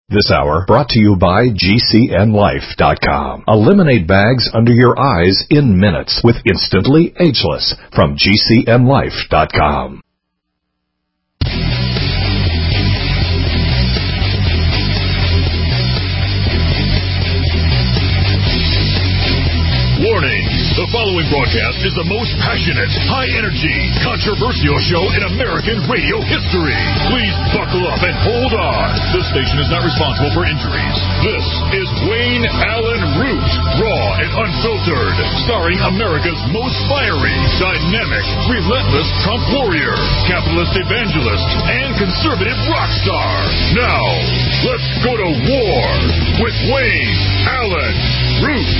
This hour brought to you by GCNLife.com. Eliminate bags under your eyes in minutes with Instantly Ageless from GCNLife.com. Warning! The following broadcast is the most passionate, high-energy, controversial show in American radio history. Please buckle up and hold on. This station is not responsible for injuries. This is Wayne Allen Root, raw and unfiltered, starring America's most fiery, dynamic, relentless Trump warrior, capitalist evangelist, and conservative rock star. Now, let's go to war with Wayne Allen Root.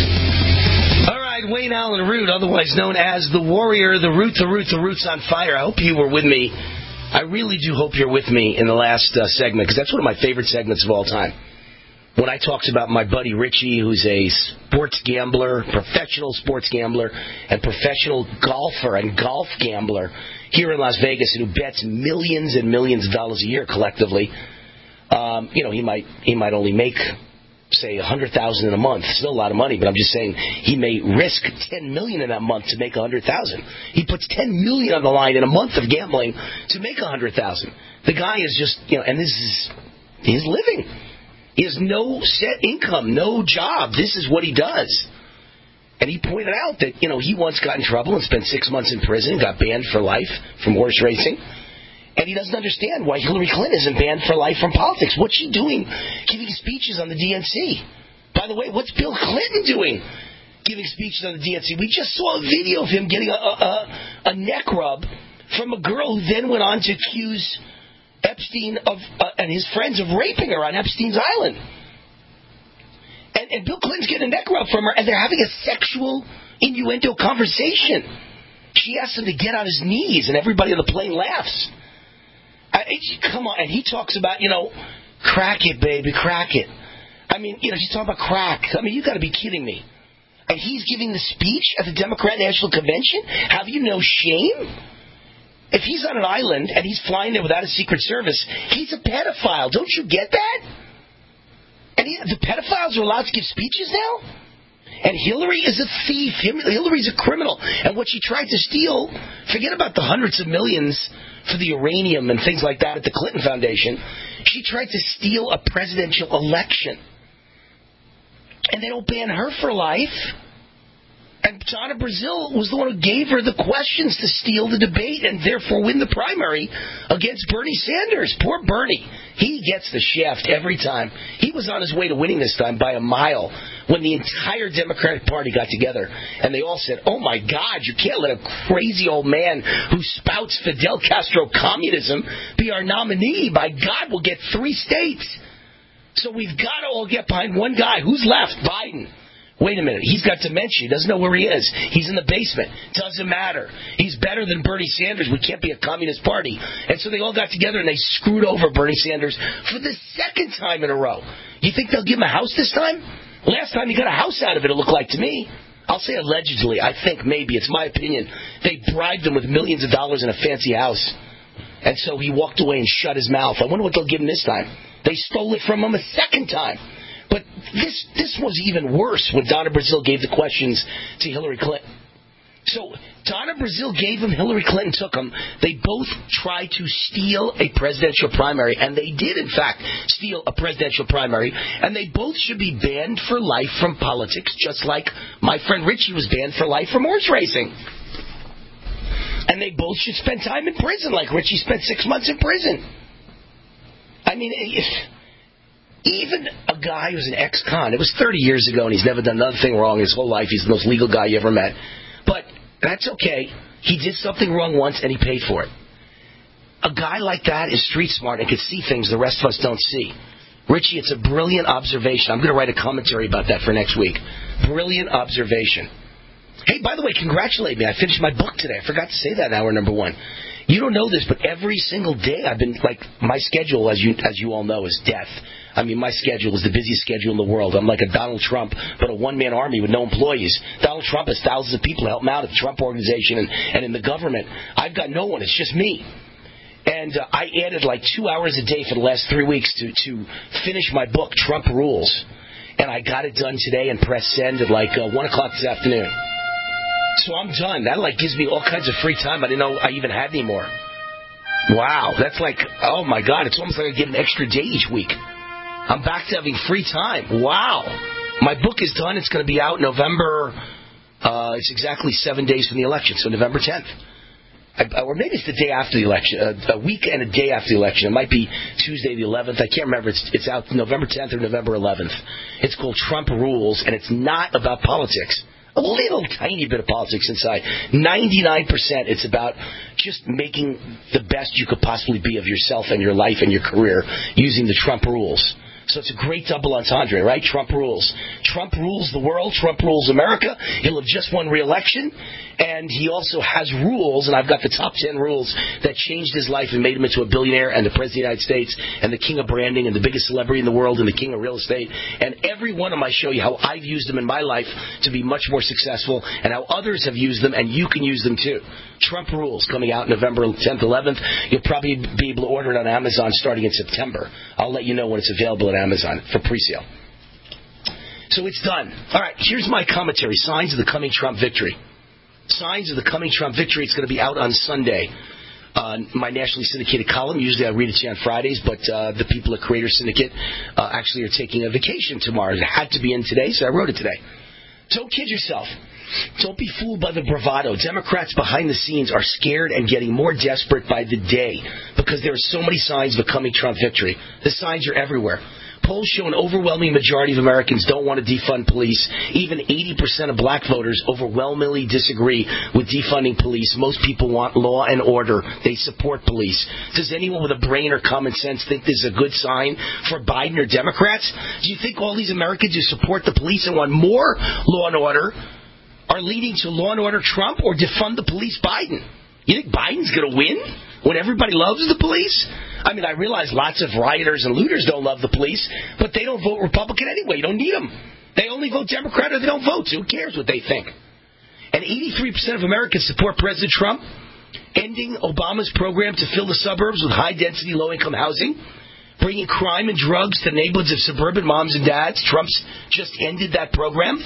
Wayne Allen Root, otherwise known as the Warrior, the Root's on fire. I hope you were with me. I really do hope you're with me in the last segment, because that's one of my favorite segments of all time. When I talked about my buddy Richie, who's a sports gambler, professional sports gambler, and professional golfer and golf gambler here in Las Vegas, and who bets millions and millions of dollars a year collectively. He might only make, say, $100,000 in a month. Still a lot of money, but I'm just saying he may risk $10 million in that month to make $100,000. He puts $10 million on the line in a month of gambling to make $100,000. The guy is just, and this is his living. He has no set income, no job. This is what he does. And he pointed out that, he once got in trouble and spent 6 months in prison, got banned for life from horse racing. And he doesn't understand why Hillary Clinton isn't banned for life from politics. What's she doing giving speeches on the DNC? By the way, what's Bill Clinton doing giving speeches on the DNC? We just saw a video of him getting a neck rub from a girl who then went on to accuse Epstein and his friends of raping her on Epstein's Island. And Bill Clinton's getting a neck rub from her, and they're having a sexual innuendo conversation. She asks him to get on his knees, and everybody on the plane laughs. Come on, and he talks about, crack it, baby, crack it. She's talking about crack. You got to be kidding me. And he's giving the speech at the Democrat National Convention? Have you no shame? If he's on an island and he's flying there without a Secret Service, he's a pedophile. Don't you get that? And the pedophiles are allowed to give speeches now? And Hillary is a thief. Hillary's a criminal. And what she tried to steal, forget about the hundreds of millions for the uranium and things like that at the Clinton Foundation. She tried to steal a presidential election. And they don't ban her for life. And Donna Brazile was the one who gave her the questions to steal the debate and therefore win the primary against Bernie Sanders. Poor Bernie. He gets the shaft every time. He was on his way to winning this time by a mile when the entire Democratic Party got together and they all said, oh my God, you can't let a crazy old man who spouts Fidel Castro communism be our nominee. By God, we'll get 3 states. So we've got to all get behind one guy. Who's left? Biden. Wait a minute, he's got dementia. He doesn't know where he is. He's in the basement. Doesn't matter. He's better than Bernie Sanders. We can't be a communist party. And so they all got together and they screwed over Bernie Sanders for the second time in a row. You think they'll give him a house this time? Last time he got a house out of it, it looked like to me. I'll say allegedly. I think maybe. It's my opinion. They bribed him with millions of dollars in a fancy house. And so he walked away and shut his mouth. I wonder what they'll give him this time. They stole it from him a second time. But this was even worse when Donna Brazile gave the questions to Hillary Clinton. So Donna Brazile gave him, Hillary Clinton took him. They both tried to steal a presidential primary, and they did, in fact, steal a presidential primary. And they both should be banned for life from politics, just like my friend Richie was banned for life from horse racing. And they both should spend time in prison, like Richie spent 6 months in prison. Even a guy who's an ex-con, it was 30 years ago and he's never done another thing wrong his whole life. He's the most legal guy you ever met. But that's okay. He did something wrong once and he paid for it. A guy like that is street smart and can see things the rest of us don't see. Richie, it's a brilliant observation. I'm going to write a commentary about that for next week. Brilliant observation. Hey, by the way, congratulate me. I finished my book today. I forgot to say that in hour number 1. You don't know this, but every single day I've been, my schedule, as you all know, is death. My schedule is the busiest schedule in the world. I'm like a Donald Trump, but a one-man army with no employees. Donald Trump has thousands of people to help him out at the Trump Organization and in the government. I've got no one. It's just me. And And I added like 2 hours a day for the last 3 weeks to finish my book, Trump Rules. And I got it done today and pressed send at like 1 o'clock this afternoon. So I'm done. That like gives me all kinds of free time I didn't know I even had anymore. Wow, that's like, oh my God, it's almost like I get an extra day each week. I'm back to having free time. Wow. My book is done. It's going to be out November, it's exactly 7 days from the election, so November 10th. Or maybe it's the day after the election, a week and a day after the election. It might be Tuesday the 11th. I can't remember. It's out November 10th or November 11th. It's called Trump Rules, and it's not about politics. A little tiny bit of politics inside. 99% it's about just making the best you could possibly be of yourself and your life and your career using the Trump rules. So it's a great double entendre, right? Trump rules. Trump rules the world. Trump rules America. He'll have just won re-election. And he also has rules, and I've got the top 10 rules that changed his life and made him into a billionaire and the President of the United States and the king of branding and the biggest celebrity in the world and the king of real estate. And every one of them I show you how I've used them in my life to be much more successful and how others have used them, and you can use them too. Trump Rules coming out November 10th, 11th. You'll probably be able to order it on Amazon starting in September. I'll let you know when it's available at Amazon for pre-sale. So it's done. All right, here's my commentary. Signs of the coming Trump victory. Signs of the coming Trump victory. It's going to be out on Sunday. My nationally syndicated column. Usually I read it to you on Fridays, but the people at Creator Syndicate actually are taking a vacation tomorrow. It had to be in today, so I wrote it today. Don't kid yourself. Don't be fooled by the bravado. Democrats behind the scenes are scared and getting more desperate by the day because there are so many signs of a coming Trump victory. The signs are everywhere. Polls show an overwhelming majority of Americans don't want to defund police. Even 80% of black voters overwhelmingly disagree with defunding police. Most people want law and order. They support police. Does anyone with a brain or common sense think this is a good sign for Biden or Democrats? Do you think all these Americans who support the police and want more law and order are leading to law and order Trump or defund the police Biden? You think Biden's going to win when everybody loves the police? I mean, I realize lots of rioters and looters don't love the police, but they don't vote Republican anyway. You don't need them. They only vote Democrat or they don't vote. So who cares what they think? And 83% of Americans support President Trump ending Obama's program to fill the suburbs with high-density, low-income housing, bringing crime and drugs to neighborhoods of suburban moms and dads. Trump's just ended that program.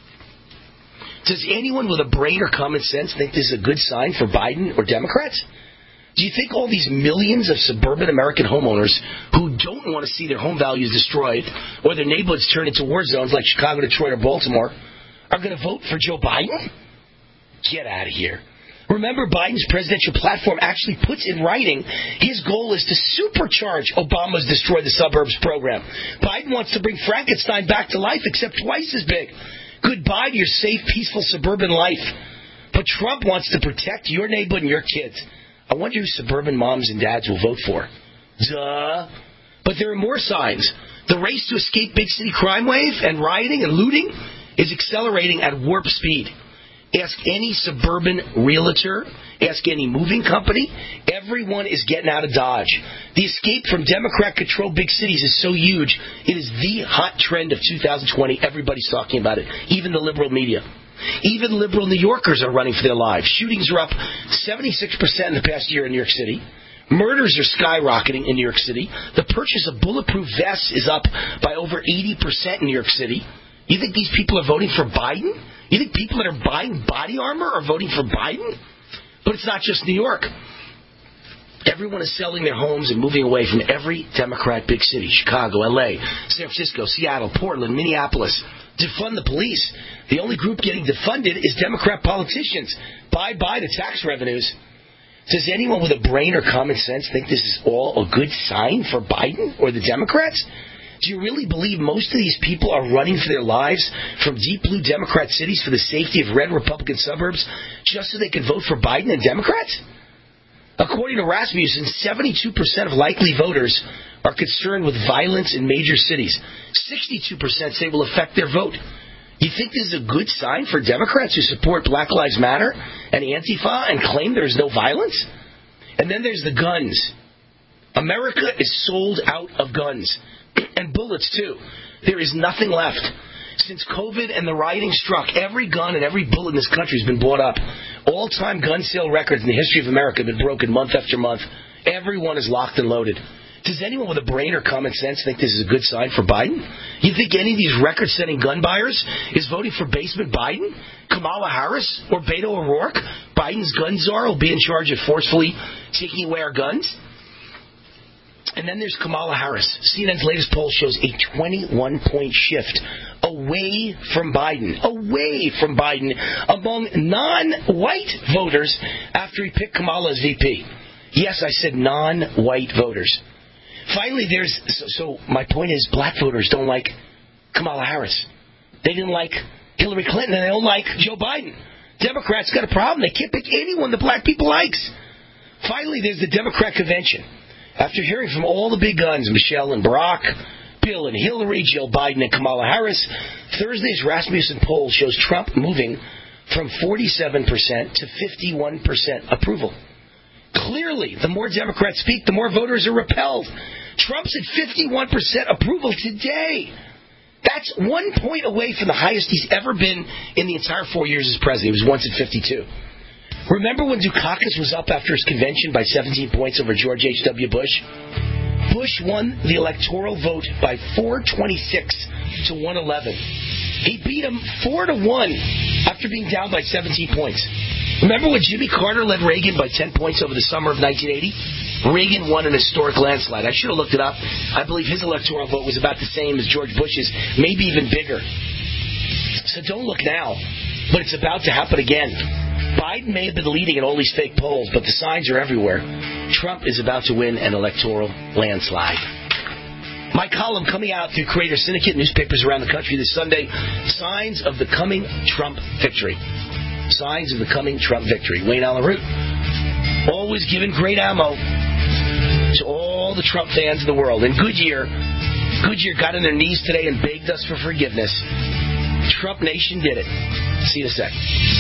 Does anyone with a brain or common sense think this is a good sign for Biden or Democrats? Do you think all these millions of suburban American homeowners who don't want to see their home values destroyed or their neighborhoods turned into war zones like Chicago, Detroit, or Baltimore are going to vote for Joe Biden? Get out of here. Remember, Biden's presidential platform actually puts in writing his goal is to supercharge Obama's Destroy the Suburbs program. Biden wants to bring Frankenstein back to life, except twice as big. Goodbye to your safe, peaceful suburban life. But Trump wants to protect your neighborhood and your kids. I wonder who suburban moms and dads will vote for. Duh. But there are more signs. The race to escape big city crime wave and rioting and looting is accelerating at warp speed. Ask any suburban realtor. Ask any moving company. Everyone is getting out of Dodge. The escape from Democrat-controlled big cities is so huge, it is the hot trend of 2020. Everybody's talking about it, even the liberal media. Even liberal New Yorkers are running for their lives. Shootings are up 76% in the past year in New York City. Murders are skyrocketing in New York City. The purchase of bulletproof vests is up by over 80% in New York City. You think these people are voting for Biden? You think people that are buying body armor are voting for Biden? But it's not just New York. Everyone is selling their homes and moving away from every Democrat big city. Chicago, L.A., San Francisco, Seattle, Portland, Minneapolis. Defund the police. The only group getting defunded is Democrat politicians. Bye-bye to tax revenues. Does anyone with a brain or common sense think this is all a good sign for Biden or the Democrats? Do you really believe most of these people are running for their lives from deep blue Democrat cities for the safety of red Republican suburbs just so they can vote for Biden and Democrats? According to Rasmussen, 72% of likely voters are concerned with violence in major cities. 62% say will affect their vote. You think this is a good sign for Democrats who support Black Lives Matter and Antifa and claim there is no violence? And then there's the guns. America is sold out of guns. And bullets, too. There is nothing left. Since COVID and the rioting struck, every gun and every bullet in this country has been bought up. All-time gun sale records in the history of America have been broken month after month. Everyone is locked and loaded. Does anyone with a brain or common sense think this is a good sign for Biden? You think any of these record-setting gun buyers is voting for basement Biden, Kamala Harris, or Beto O'Rourke? Biden's gun czar will be in charge of forcefully taking away our guns? And then there's Kamala Harris. CNN's latest poll shows a 21-point shift away from Biden among non-white voters after he picked Kamala as VP. Yes, I said non-white voters. Finally, so my point is black voters don't like Kamala Harris. They didn't like Hillary Clinton, and they don't like Joe Biden. Democrats got a problem. They can't pick anyone the black people likes. Finally, there's the Democrat convention. After hearing from all the big guns, Michelle and Barack, Bill and Hillary, Jill Biden and Kamala Harris, Thursday's Rasmussen poll shows Trump moving from 47% to 51% approval. Clearly, the more Democrats speak, the more voters are repelled. Trump's at 51% approval today. That's 1 point away from the highest he's ever been in the entire 4 years as president. He was once at 52. Remember when Dukakis was up after his convention by 17 points over George H.W. Bush? Bush won the electoral vote by 426 to 111. He beat him 4-1 after being down by 17 points. Remember when Jimmy Carter led Reagan by 10 points over the summer of 1980? Reagan won an historic landslide. I should have looked it up. I believe his electoral vote was about the same as George Bush's, maybe even bigger. So don't look now, but it's about to happen again. Biden may have been leading in all these fake polls, but the signs are everywhere. Trump is about to win an electoral landslide. My column coming out through Creator Syndicate newspapers around the country this Sunday, Signs of the Coming Trump Victory. Signs of the Coming Trump Victory. Wayne Allen Root. Always giving great ammo to all the Trump fans in the world. And Goodyear got on their knees today and begged us for forgiveness. Trump Nation did it. See you in a sec.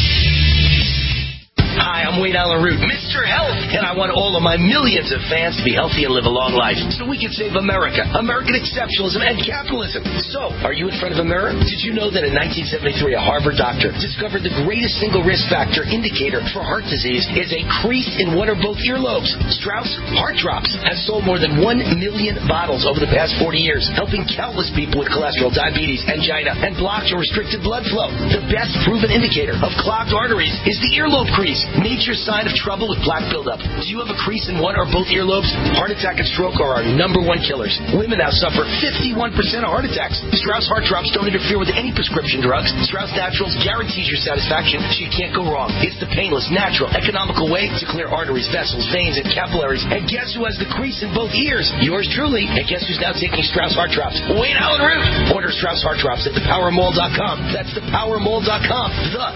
Hi, I'm Wayne Allen Root, Mr. Health, and I want all of my millions of fans to be healthy and live a long life so we can save America, American exceptionalism, and capitalism. So, are you in front of a mirror? Did you know that in 1973 a Harvard doctor discovered the greatest single risk factor indicator for heart disease is a crease in one or both earlobes? Strauss Heart Drops has sold more than 1 million bottles over the past 40 years, helping countless people with cholesterol, diabetes, angina, and blocked or restricted blood flow. The best proven indicator of clogged arteries is the earlobe crease. Nature's sign of trouble with plaque buildup. Do you have a crease in one or both earlobes? Heart attack and stroke are our #1 killers. Women now suffer 51% of heart attacks. Strauss Heart Drops don't interfere with any prescription drugs. Strauss Naturals guarantees your satisfaction, so you can't go wrong. It's the painless, natural, economical way to clear arteries, vessels, veins, and capillaries. And guess who has the crease in both ears? Yours truly. And guess who's now taking Strauss Heart Drops? Wayne Allen Root. Order Strauss Heart Drops at thepowermall.com. That's thepowermall.com.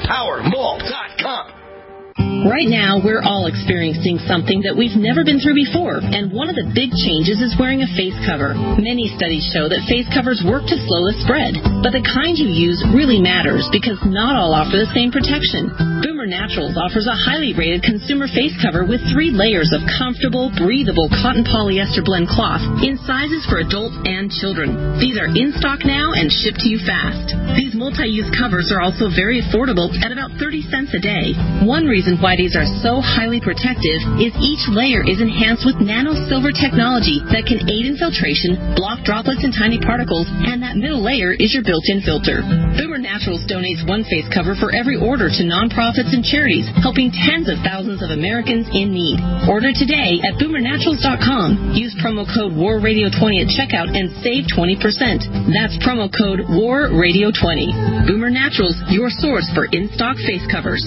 Thepowermall.com. Right now, we're all experiencing something that we've never been through before, and one of the big changes is wearing a face cover. Many studies show that face covers work to slow the spread, but the kind you use really matters because not all offer the same protection. Boomer Naturals offers a highly rated consumer face cover with 3 layers of comfortable, breathable cotton polyester blend cloth in sizes for adults and children. These are in stock now and shipped to you fast. These multi-use covers are also very affordable at about 30 cents a day. One reason why these are so highly protective is each layer is enhanced with nano silver technology that can aid in filtration, block droplets and tiny particles, and that middle layer is your built-in filter. Boomer Naturals donates 1 face cover for every order to nonprofits and charities, helping tens of thousands of Americans in need. Order today at boomernaturals.com. Use promo code WARRadio20 at checkout and save 20%. That's promo code WARRadio20. Boomer Naturals, your source for in-stock face covers.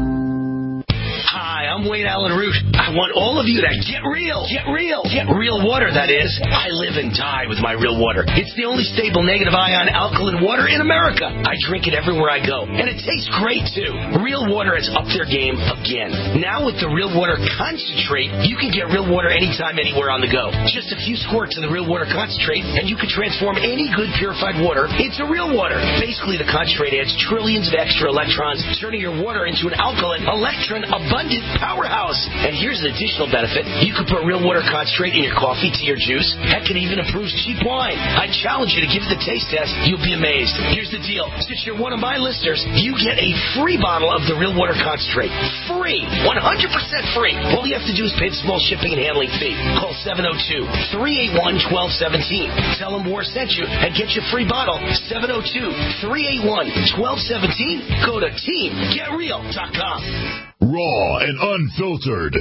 Hi, I'm Wayne Allen Root. I want all of you to get real. Get real. Get real water, that is. I live and die with my real water. It's the only stable negative ion alkaline water in America. I drink it everywhere I go. And it tastes great, too. Real water has upped their game again. Now with the Real Water Concentrate, you can get real water anytime, anywhere on the go. Just a few squirts of the Real Water Concentrate, and you can transform any good purified water into real water. Basically, the concentrate adds trillions of extra electrons, turning your water into an alkaline, electron-abundant powerhouse. And here's an additional benefit. You can put real water concentrate in your coffee, tea, or juice. Heck, it even improves cheap wine. I challenge you to give it the taste test. You'll be amazed. Here's the deal. Since you're one of my listeners, you get a free bottle of the real water concentrate. Free. 100% free. All you have to do is pay the small shipping and handling fee. Call 702-381-1217. Tell them War sent you and get your free bottle. 702-381-1217. Go to TeamGetReal.com. Raw and unfiltered.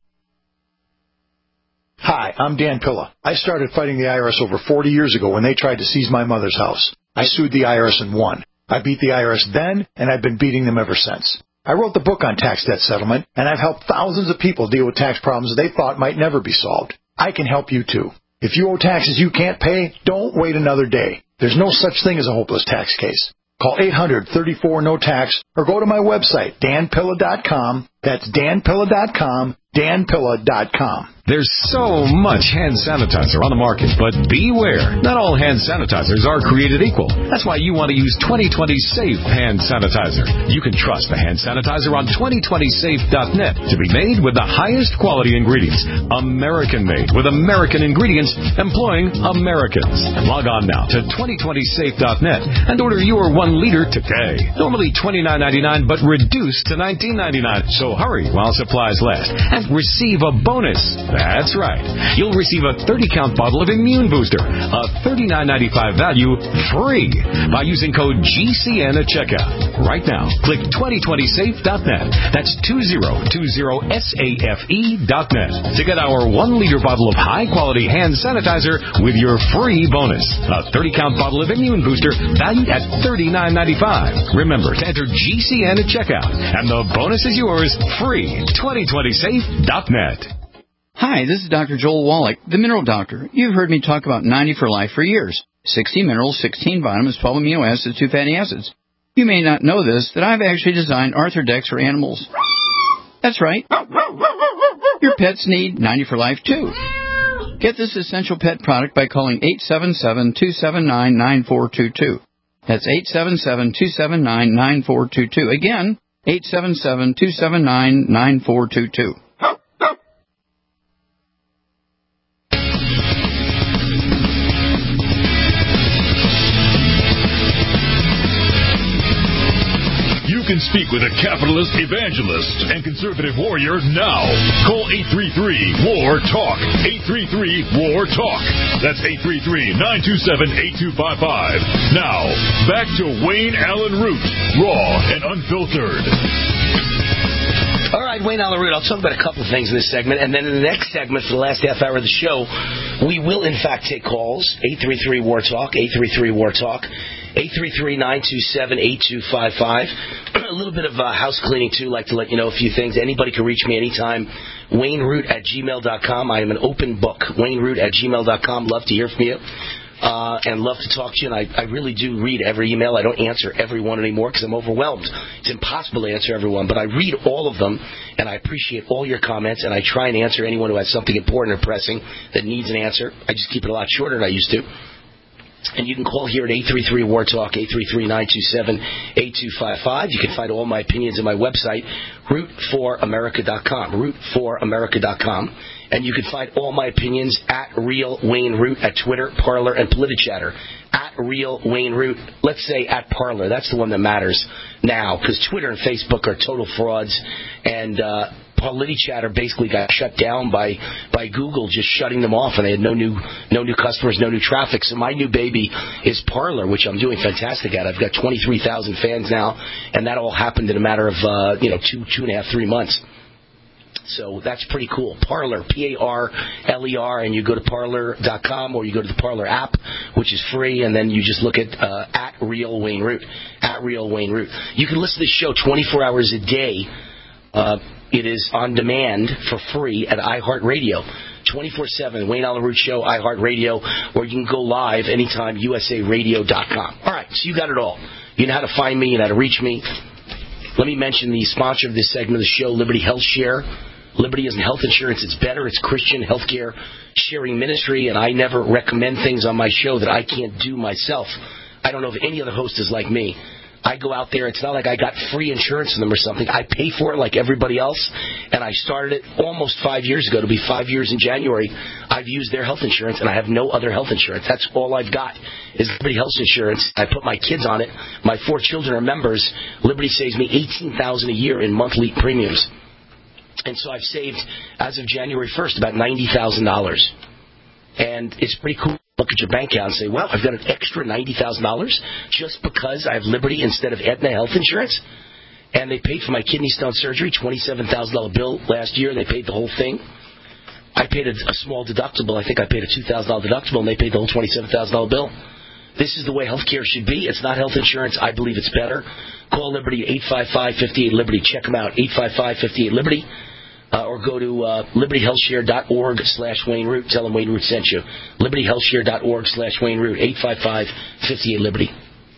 Hi, I'm Dan Pilla. I started fighting the IRS over 40 years ago when they tried to seize my mother's house. I sued the IRS and won. I beat the IRS then, and I've been beating them ever since. I wrote the book on tax debt settlement, and I've helped thousands of people deal with tax problems they thought might never be solved. I can help you, too. If you owe taxes you can't pay, don't wait another day. There's no such thing as a hopeless tax case. Call 800-34-NO-TAX or go to my website, danpilla.com. That's danpilla.com, danpilla.com. There's so much hand sanitizer on the market, but beware. Not all hand sanitizers are created equal. That's why you want to use 2020 Safe Hand Sanitizer. You can trust the hand sanitizer on 2020safe.net to be made with the highest quality ingredients. American-made with American ingredients employing Americans. Log on now to 2020safe.net and order your 1 liter today. Normally $29.99, but reduced to $19.99. So hurry while supplies last and receive a bonus. That's right. You'll receive a 30-count bottle of Immune Booster, a $39.95 value, free by using code GCN at checkout. Right now, click 2020safe.net. That's 2020safe.net to get our 1-liter bottle of high-quality hand sanitizer with your free bonus. A 30-count bottle of Immune Booster valued at $39.95. Remember to enter GCN at checkout, and the bonus is yours free. 2020safe.net. Hi, this is Dr. Joel Wallach, the Mineral Doctor. You've heard me talk about 90 for Life for years. 60 minerals, 16 vitamins, 12 amino acids, 2 fatty acids. You may not know this, that I've actually designed Arthrodex for animals. That's right. Your pets need 90 for Life, too. Get this essential pet product by calling 877-279-9422. That's 877-279-9422. Again, 877-279-9422. You can speak with a capitalist, evangelist, and conservative warrior now. Call 833-WAR-TALK. 833-WAR-TALK. That's 833-927-8255. Now, back to Wayne Allyn Root, raw and unfiltered. All right, Wayne Allyn Root, I'll talk about a couple of things in this segment, and then in the next segment for the last half hour of the show, we will, in fact, take calls. 833-WAR-TALK, 833-WAR-TALK. 833-927-8255. A little bit of house cleaning, too. Like to let you know a few things. Anybody can reach me anytime. WayneRoot@gmail.com. I am an open book. WayneRoot@gmail.com. Love to hear from you. And love to talk to you. And I really do read every email. I don't answer every one anymore because I'm overwhelmed. It's impossible to answer everyone. But I read all of them, and I appreciate all your comments, and I try and answer anyone who has something important or pressing that needs an answer. I just keep it a lot shorter than I used to. And you can call here at 833-WAR-TALK, 833-927-8255. You can find all my opinions on my website, root4america.com, root4america.com. And you can find all my opinions at Real Wayne Root at Twitter, Parler, and PolitiChatter. At Real Wayne Root. Let's say at Parler. That's the one that matters now, because Twitter and Facebook are total frauds, and PolitiChatter basically got shut down by Google, just shutting them off, and they had no new customers, no new traffic. So my new baby is Parler, which I'm doing fantastic at. I've got 23,000 fans now, and that all happened in a matter of 2.5-3 months. So that's pretty cool. Parler, Parler, and you go to Parler.com, or you go to the Parler app, which is free, and then you just look at Real Wayne Root, at Real Wayne Root. You can listen to this show 24 hours a day. It is on demand for free at iHeartRadio. 24/7, Wayne Allyn Root Show, iHeartRadio, or you can go live anytime, usaradio.com. All right, so you got it all. You know how to find me, you know how to reach me. Let me mention the sponsor of this segment of the show, Liberty Health Share. Liberty isn't health insurance. It's better. It's Christian healthcare sharing ministry, and I never recommend things on my show that I can't do myself. I don't know if any other host is like me. I go out there. It's not like I got free insurance from them or something. I pay for it like everybody else, and I started it almost 5 years ago. It'll be 5 years in January. I've used their health insurance, and I have no other health insurance. That's all I've got is Liberty Health Insurance. I put my kids on it. My 4 children are members. Liberty saves me $18,000 a year in monthly premiums. And so I've saved, as of January 1st, about $90,000. And it's pretty cool. Look at your bank account and say, well, I've got an extra $90,000 just because I have Liberty instead of Aetna health insurance. And they paid for my kidney stone surgery, $27,000 bill last year. They paid the whole thing. I paid a small deductible. I think I paid a $2,000 deductible, and they paid the whole $27,000 bill. This is the way health care should be. It's not health insurance. I believe it's better. Call Liberty at 855-58-LIBERTY. Check them out, 855-58-LIBERTY. Or go to libertyhealthshare.org/Wayne Root. Tell them Wayne Root sent you. libertyhealthshare.org/Wayne Root. 855-58-LIBERTY.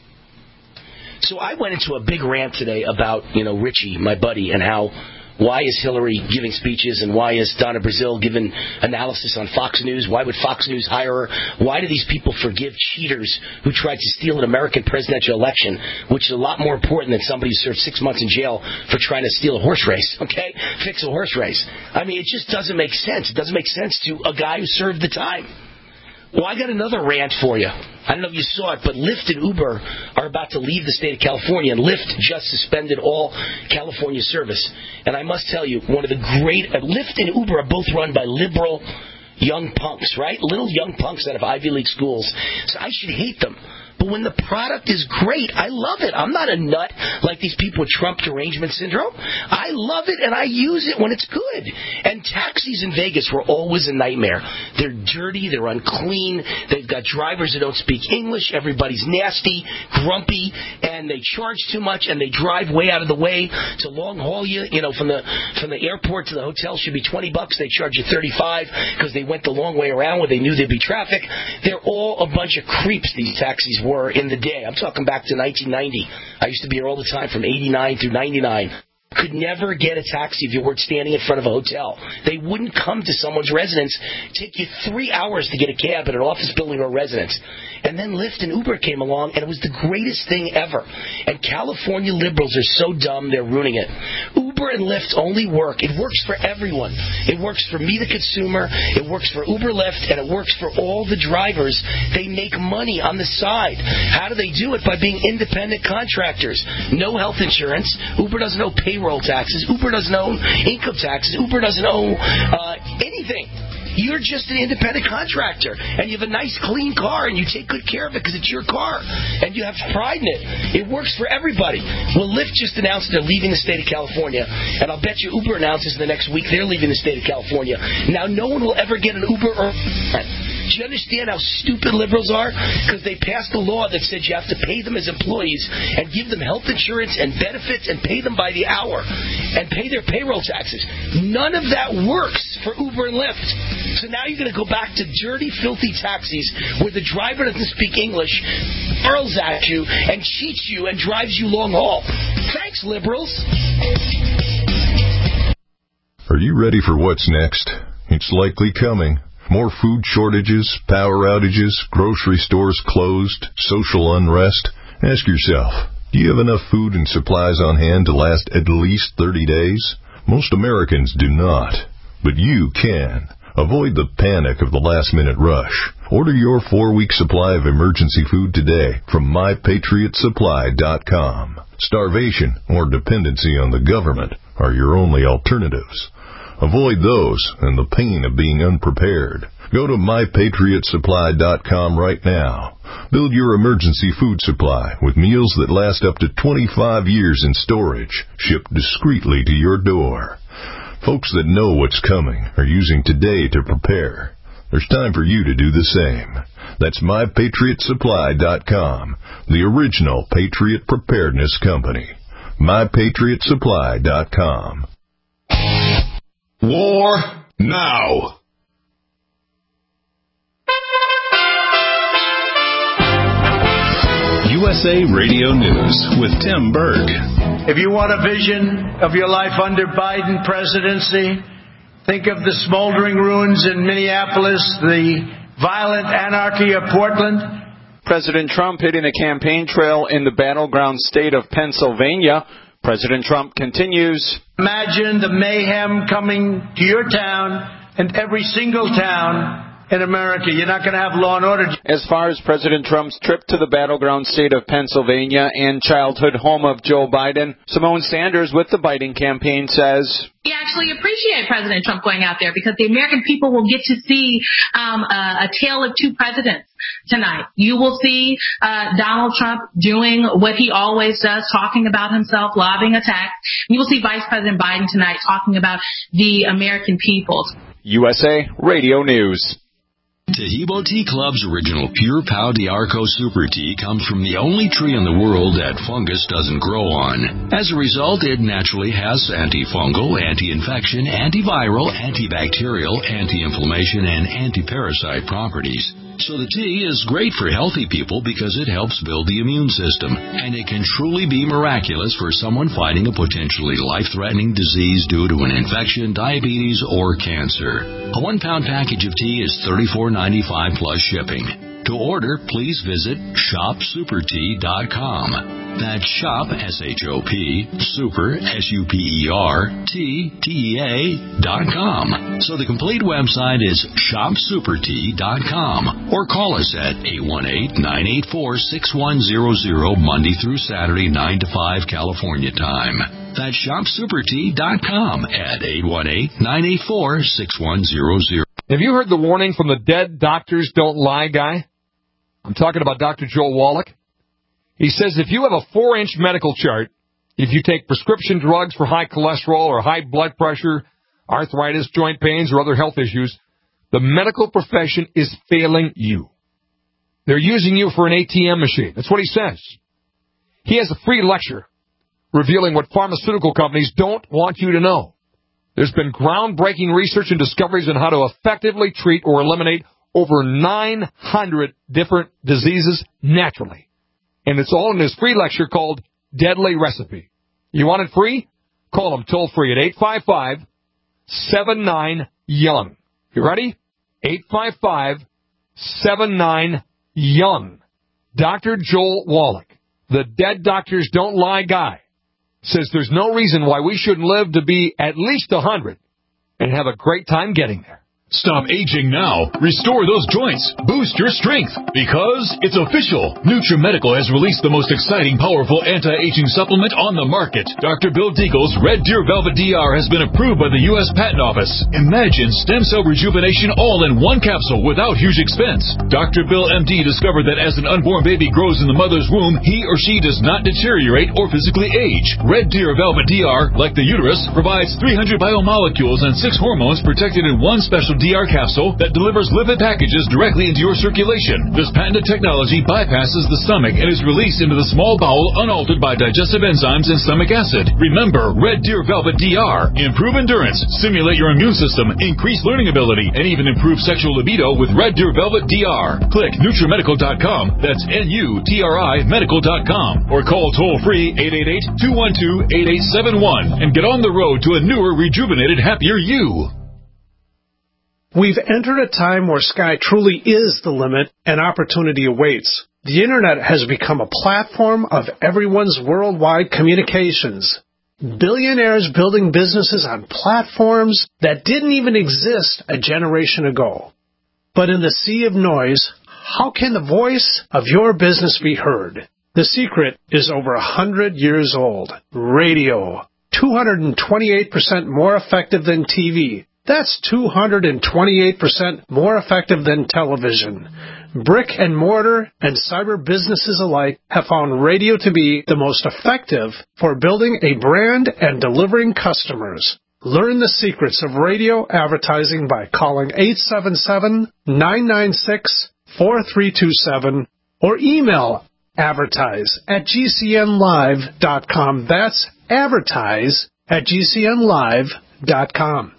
So I went into a big rant today about, Richie, my buddy, and why is Hillary giving speeches and why is Donna Brazile giving analysis on Fox News? Why would Fox News hire her? Why do these people forgive cheaters who tried to steal an American presidential election, which is a lot more important than somebody who served 6 months in jail for trying to steal a horse race, okay? Fix a horse race. I mean, it just doesn't make sense. It doesn't make sense to a guy who served the time. Well, I got another rant for you. I don't know if you saw it, but Lyft and Uber are about to leave the state of California, and Lyft just suspended all California service. And I must tell you, one of the great... Lyft and Uber are both run by liberal young punks, right? Little young punks out of Ivy League schools. So I should hate them. But when the product is great, I love it. I'm not a nut like these people with Trump derangement syndrome. I love it, and I use it when it's good. And taxis in Vegas were always a nightmare. They're dirty. They're unclean. They've got drivers that don't speak English. Everybody's nasty, grumpy, and they charge too much, and they drive way out of the way to long haul you. From the airport to the hotel should be $20. They charge you $35 because they went the long way around where they knew there'd be traffic. They're all a bunch of creeps, these taxis were in the day. I'm talking back to 1990. I used to be here all the time from 89 through 99. Could never get a taxi if you weren't standing in front of a hotel. They wouldn't come to someone's residence. Take you 3 hours to get a cab at an office building or a residence. And then Lyft and Uber came along, and it was the greatest thing ever. And California liberals are so dumb, they're ruining it. Uber and Lyft only work. It works for everyone. It works for me, the consumer. It works for Uber, Lyft, and it works for all the drivers. They make money on the side. How do they do it? By being independent contractors. No health insurance. Uber doesn't owe payroll taxes. Uber doesn't owe income taxes. Uber doesn't owe anything. You're just an independent contractor, and you have a nice, clean car, and you take good care of it because it's your car, and you have pride in it. It works for everybody. Well, Lyft just announced they're leaving the state of California, and I'll bet you Uber announces in the next week they're leaving the state of California. Now, no one will ever get an Uber or... Do you understand how stupid liberals are? Because they passed a law that said you have to pay them as employees and give them health insurance and benefits and pay them by the hour and pay their payroll taxes. None of that works for Uber and Lyft. So now you're going to go back to dirty, filthy taxis where the driver doesn't speak English, hurls at you, and cheats you and drives you long haul. Thanks, liberals. Are you ready for what's next? It's likely coming. More food shortages, power outages, grocery stores closed, social unrest. Ask yourself, do you have enough food and supplies on hand to last at least 30 days? Most Americans do not, but you can. Avoid the panic of the last-minute rush. Order your 4-week supply of emergency food today from MyPatriotSupply.com. Starvation or dependency on the government are your only alternatives. Avoid those and the pain of being unprepared. Go to MyPatriotSupply.com right now. Build your emergency food supply with meals that last up to 25 years in storage, shipped discreetly to your door. Folks that know what's coming are using today to prepare. There's time for you to do the same. That's MyPatriotSupply.com, the original Patriot Preparedness Company. MyPatriotSupply.com. War now. USA Radio News with Tim Berg. If you want a vision of your life under Biden presidency, think of the smoldering ruins in Minneapolis, the violent anarchy of Portland, President Trump hitting the campaign trail in the battleground state of Pennsylvania. President Trump continues. Imagine the mayhem coming to your town and every single town in America. You're not going to have law and order. As far as President Trump's trip to the battleground state of Pennsylvania and childhood home of Joe Biden, Simone Sanders with the Biden campaign says, we actually appreciate President Trump going out there because the American people will get to see a tale of two presidents tonight. You will see Donald Trump doing what he always does, talking about himself, lobbing attacks. You will see Vice President Biden tonight talking about the American people. USA Radio News. Taheebo Tea Club's original Pure Pau d'Arco Super Tea comes from the only tree in the world that fungus doesn't grow on. As a result, it naturally has antifungal, anti-infection, antiviral, antibacterial, anti-inflammation, and anti-parasite properties. So the tea is great for healthy people because it helps build the immune system, and it can truly be miraculous for someone fighting a potentially life-threatening disease due to an infection, diabetes, or cancer. A 1-pound package of tea is $34.95 plus shipping. To order, please visit shopsupertea.com. That's shop, S-H-O-P, super, S-U-P-E-R-T-T-E-A.com. So the complete website is shopsupertea.com. Or call us at 818-984-6100 Monday through Saturday, 9 to 5 California time. That's shopsupertea.com at 818-984-6100. Have you heard the warning from the Dead Doctors Don't Lie guy? I'm talking about Dr. Joel Wallach. He says if you have a 4-inch medical chart, if you take prescription drugs for high cholesterol or high blood pressure, arthritis, joint pains, or other health issues, the medical profession is failing you. They're using you for an ATM machine. That's what he says. He has a free lecture revealing what pharmaceutical companies don't want you to know. There's been groundbreaking research and discoveries on how to effectively treat or eliminate over 900 different diseases naturally. And it's all in his free lecture called Deadly Recipe. You want it free? Call him toll-free at 855-79-YOUNG. You ready? 855-79-YOUNG. Dr. Joel Wallach, the Dead Doctors Don't Lie guy, says there's no reason why we shouldn't live to be at least 100 and have a great time getting there. Stop aging now. Restore those joints. Boost your strength. Because it's official. NutriMedical has released the most exciting, powerful anti-aging supplement on the market. Dr. Bill Deagle's Red Deer Velvet DR has been approved by the U.S. Patent Office. Imagine stem cell rejuvenation all in one capsule without huge expense. Dr. Bill MD discovered that as an unborn baby grows in the mother's womb, he or she does not deteriorate or physically age. Red Deer Velvet DR, like the uterus, provides 300 biomolecules and 6 hormones protected in one special DR capsule that delivers lipid packages directly into your circulation. This patented technology bypasses the stomach and is released into the small bowel unaltered by digestive enzymes and stomach acid. Remember, Red Deer Velvet DR. Improve endurance, stimulate your immune system, increase learning ability, and even improve sexual libido with Red Deer Velvet DR. Click NutriMedical.com. That's N-U-T-R-I Medical.com. Or call toll-free 888-212-8871 and get on the road to a newer, rejuvenated, happier you. We've entered a time where sky truly is the limit and opportunity awaits. The Internet has become a platform of everyone's worldwide communications. Billionaires building businesses on platforms that didn't even exist a generation ago. But in the sea of noise, how can the voice of your business be heard? The secret is over 100 years old. Radio. 228% more effective than TV. That's 228% more effective than television. Brick and mortar and cyber businesses alike have found radio to be the most effective for building a brand and delivering customers. Learn the secrets of radio advertising by calling 877-996-4327 or email advertise@gcnlive.com. That's advertise@gcnlive.com.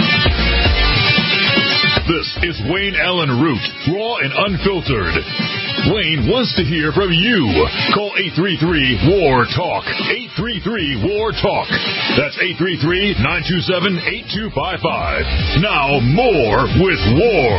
This is Wayne Allen Root, raw and unfiltered. Wayne wants to hear from you. Call 833-WAR-TALK. 833-WAR-TALK. That's 833-927-8255. Now, more with War.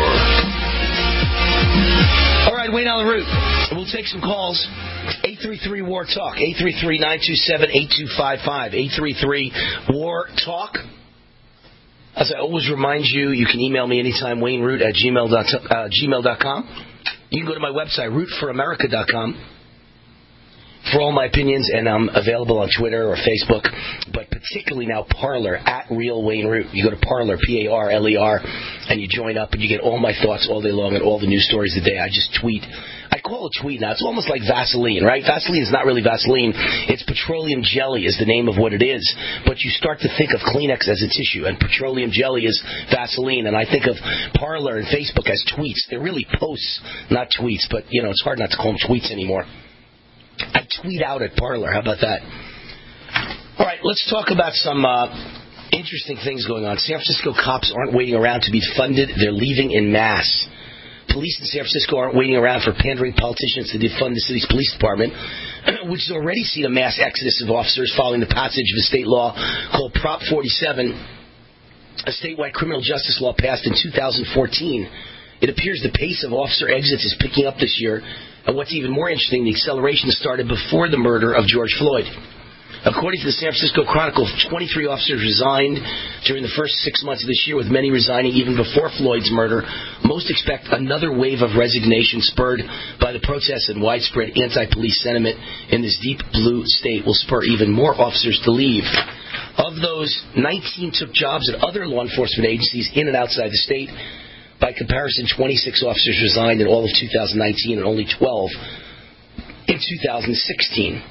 All right, Wayne on the route. We'll take some calls. 833-WAR-TALK. 833-927-8255. 833-WAR-TALK. As I always remind you, you can email me anytime, WayneRoot at gmail.com. You can go to my website, rootforamerica.com, for all my opinions, and I'm available on Twitter or Facebook, but particularly now Parler, at Real Wayne Root. You go to Parler, Parler, and you join up, and you get all my thoughts all day long and all the news stories of the day. I just tweet. I call it tweet now. It's almost like Vaseline, right? Vaseline is not really Vaseline. It's petroleum jelly is the name of what it is. But you start to think of Kleenex as a tissue, and petroleum jelly is Vaseline. And I think of Parler and Facebook as tweets. They're really posts, not tweets. But, it's hard not to call them tweets anymore. I tweet out at Parler. How about that? All right, let's talk about some interesting things going on. San Francisco cops aren't waiting around to be funded. They're leaving en masse. Police in San Francisco aren't waiting around for pandering politicians to defund the city's police department, which has already seen a mass exodus of officers following the passage of a state law called Prop 47, a statewide criminal justice law passed in 2014. It appears the pace of officer exits is picking up this year, and what's even more interesting, the acceleration started before the murder of George Floyd. According to the San Francisco Chronicle, 23 officers resigned during the first 6 months of this year, with many resigning even before Floyd's murder. Most expect another wave of resignation spurred by the protests and widespread anti-police sentiment in this deep blue state will spur even more officers to leave. Of those, 19 took jobs at other law enforcement agencies in and outside the state. By comparison, 26 officers resigned in all of 2019 and only 12 in 2018.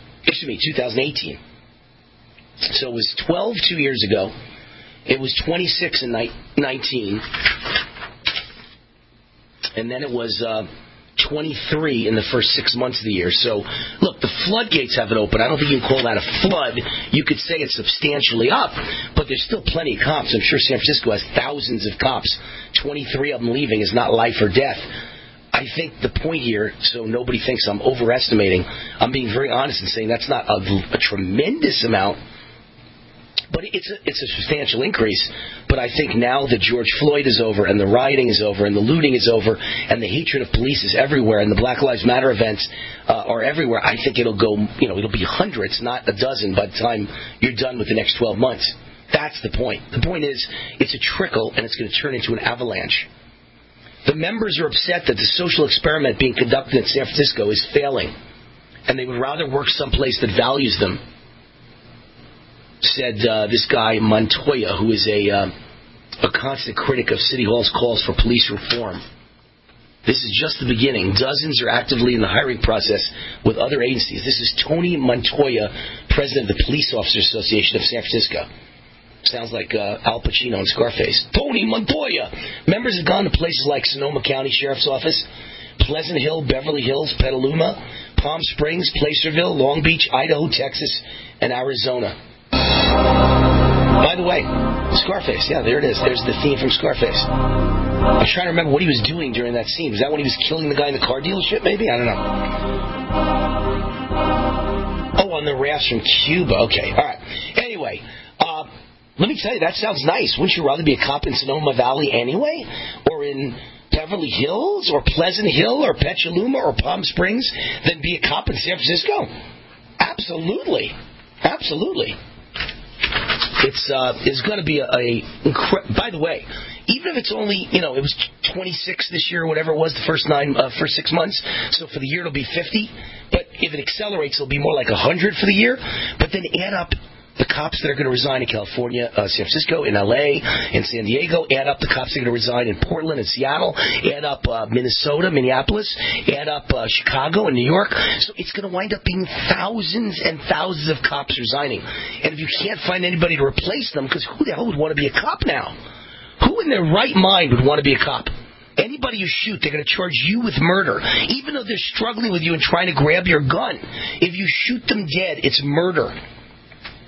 So it was 12 2 years ago. It was 26 in 19. And then it was 23 in the first 6 months of the year. So, look, the floodgates haven't opened. I don't think you can call that a flood. You could say it's substantially up, but there's still plenty of cops. I'm sure San Francisco has thousands of cops. 23 of them leaving is not life or death. I think the point here, so nobody thinks I'm overestimating, I'm being very honest in saying that's not a tremendous amount, but it's a substantial increase. But I think now that George Floyd is over, and the rioting is over, and the looting is over, and the hatred of police is everywhere, and the Black Lives Matter events are everywhere, I think it'll go, it'll be hundreds, not a dozen, by the time you're done with the next 12 months. That's the point. The point is, it's a trickle, and it's going to turn into an avalanche. The members are upset that the social experiment being conducted in San Francisco is failing, and they would rather work someplace that values them, said this guy Montoya, who is a constant critic of City Hall's calls for police reform. This is just the beginning. Dozens are actively in the hiring process with other agencies. This is Tony Montoya, president of the Police Officers Association of San Francisco. Sounds like Al Pacino in Scarface. Tony Montoya. Members have gone to places like Sonoma County Sheriff's Office, Pleasant Hill, Beverly Hills, Petaluma, Palm Springs, Placerville, Long Beach, Idaho, Texas, and Arizona. By the way, Scarface. Yeah, there it is. There's the theme from Scarface. I'm trying to remember what he was doing during that scene. Was that when he was killing the guy in the car dealership, maybe? I don't know. Oh, on the rafts from Cuba. Okay, all right. Anyway, let me tell you, that sounds nice. Wouldn't you rather be a cop in Sonoma Valley anyway? Or in Beverly Hills? Or Pleasant Hill? Or Petaluma? Or Palm Springs? Than be a cop in San Francisco? Absolutely. Absolutely. It's going to be by the way, even if it's only, it was 26 this year or whatever it was the first 6 months, so for the year it'll be 50, but if it accelerates it'll be more like 100 for the year, but then add up the cops that are going to resign in California, San Francisco, in LA, in San Diego, add up the cops that are going to resign in Portland and Seattle, add up Minnesota, Minneapolis, add up Chicago and New York. So it's going to wind up being thousands and thousands of cops resigning. And if you can't find anybody to replace them, because who the hell would want to be a cop now? Who in their right mind would want to be a cop? Anybody you shoot, they're going to charge you with murder, even though they're struggling with you and trying to grab your gun. If you shoot them dead, it's murder.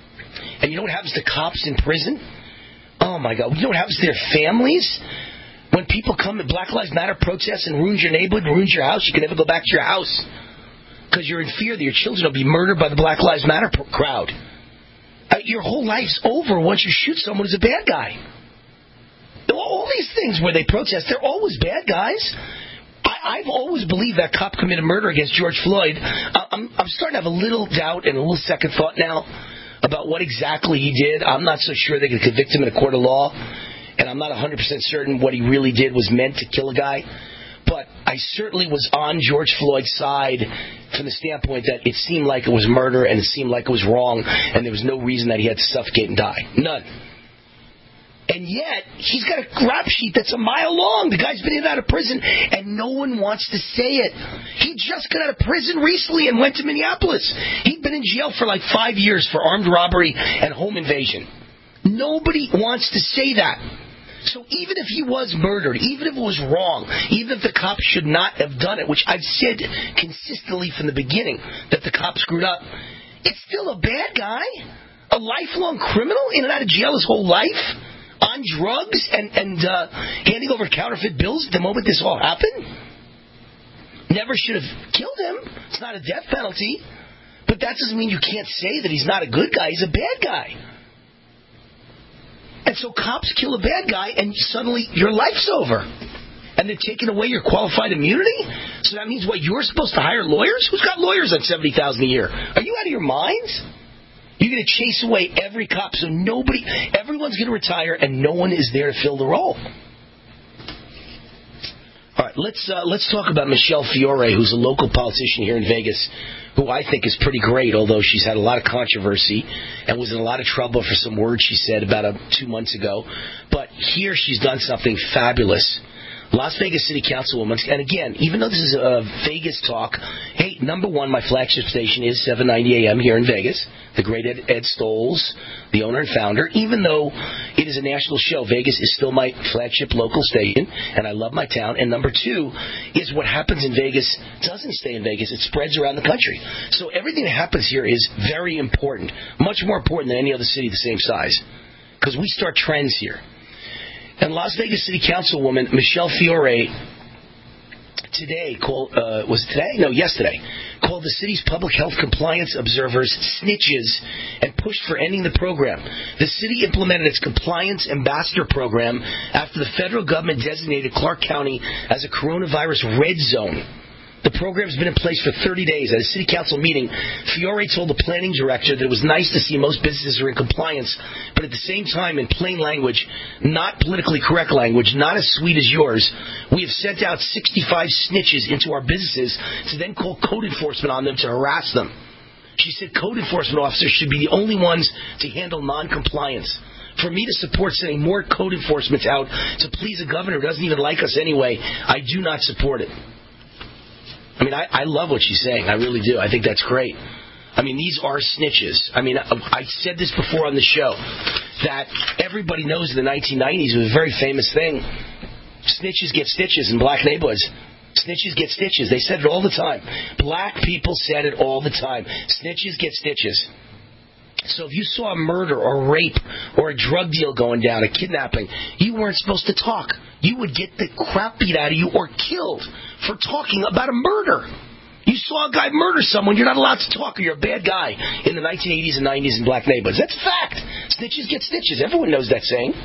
And you know what happens to cops in prison? Oh, my God. You know what happens to their families? When people come and Black Lives Matter protests and ruins your neighborhood, ruins your house, you can never go back to your house because you're in fear that your children will be murdered by the Black Lives Matter crowd. Your whole life's over once you shoot someone who's a bad guy. All these things where they protest, they're always bad guys. I've always believed that cop committed murder against George Floyd. I'm starting to have a little doubt and a little second thought now about what exactly he did. I'm not so sure they could convict him in a court of law, and I'm not 100% certain what he really did was meant to kill a guy. But I certainly was on George Floyd's side from the standpoint that it seemed like it was murder and it seemed like it was wrong, and there was no reason that he had to suffocate and die. None. And yet, he's got a rap sheet that's a mile long. The guy's been in and out of prison, and no one wants to say it. He just got out of prison recently and went to Minneapolis. He'd been in jail for like 5 years for armed robbery and home invasion. Nobody wants to say that. So even if he was murdered, even if it was wrong, even if the cops should not have done it, which I've said consistently from the beginning that the cops screwed up, it's still a bad guy, a lifelong criminal in and out of jail his whole life, on drugs and handing over counterfeit bills the moment this all happened. Never should have killed him. It's not a death penalty. But that doesn't mean you can't say that he's not a good guy. He's a bad guy. And so cops kill a bad guy and suddenly your life's over. And they're taking away your qualified immunity? So that means what, you're supposed to hire lawyers? Who's got lawyers at $70,000 a year? Are you out of your minds? You're going to chase away every cop, so everyone's going to retire, and no one is there to fill the role. All right, let's talk about Michelle Fiore, who's a local politician here in Vegas, who I think is pretty great, although she's had a lot of controversy and was in a lot of trouble for some words she said about 2 months ago. But here she's done something fabulous. Las Vegas City Councilwoman, and again, even though this is a Vegas talk, hey, number one, my flagship station is 790 AM here in Vegas. The great Ed Stolz, the owner and founder. Even though it is a national show, Vegas is still my flagship local station, and I love my town. And number two is what happens in Vegas doesn't stay in Vegas. It spreads around the country. So everything that happens here is very important, much more important than any other city the same size, because we start trends here. And Las Vegas City Councilwoman Michelle Fiore yesterday called the city's public health compliance observers snitches and pushed for ending the program. The city implemented its compliance ambassador program after the federal government designated Clark County as a coronavirus red zone. The program's been in place for 30 days. At a city council meeting, Fiore told the planning director that it was nice to see most businesses are in compliance, but at the same time, in plain language, not politically correct language, not as sweet as yours, we have sent out 65 snitches into our businesses to then call code enforcement on them to harass them. She said code enforcement officers should be the only ones to handle non-compliance. For me to support sending more code enforcement out to please a governor who doesn't even like us anyway, I do not support it. I mean, I love what she's saying. I really do. I think that's great. I mean, these are snitches. I mean, I said this before on the show, that everybody knows in the 1990s it was a very famous thing. Snitches get stitches in black neighborhoods. Snitches get stitches. They said it all the time. Black people said it all the time. Snitches get stitches. So if you saw a murder or rape or a drug deal going down, a kidnapping, you weren't supposed to talk. You would get the crap beat out of you or killed for talking about a murder. You saw a guy murder someone, you're not allowed to talk, or you're a bad guy in the 1980s and 90s in black neighborhoods. That's a fact. Snitches get stitches. Everyone knows that saying.